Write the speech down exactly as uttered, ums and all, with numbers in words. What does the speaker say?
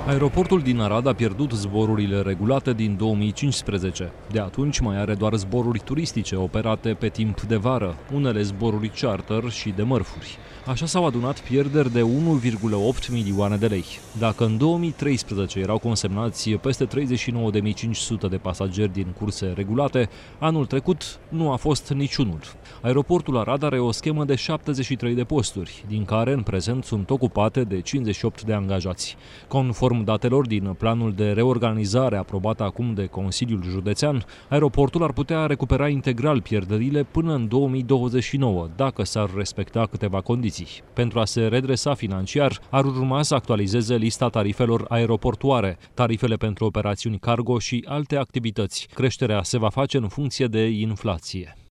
Aeroportul din Arad a pierdut zborurile regulate din două mii cincisprezece. De atunci mai are doar zboruri turistice operate pe timp de vară, unele zboruri charter și de mărfuri. Așa s-au adunat pierderi de unu virgulă opt milioane de lei. Dacă în două mii treisprezece erau consemnați peste treizeci și nouă de mii cinci sute de pasageri din curse regulate, anul trecut nu a fost niciunul. Aeroportul Arad are o schemă de șaptezeci și trei de posturi, din care în prezent sunt ocupate de cincizeci și opt de angajați. Conform datelor din planul de reorganizare aprobat acum de Consiliul Județean, aeroportul ar putea recupera integral pierderile până în două mii douăzeci și nouă, dacă s-ar respecta câteva condiții. Pentru a se redresa financiar, ar urma să actualizeze lista tarifelor aeroportuare, tarifele pentru operațiuni cargo și alte activități. Creșterea se va face în funcție de inflație.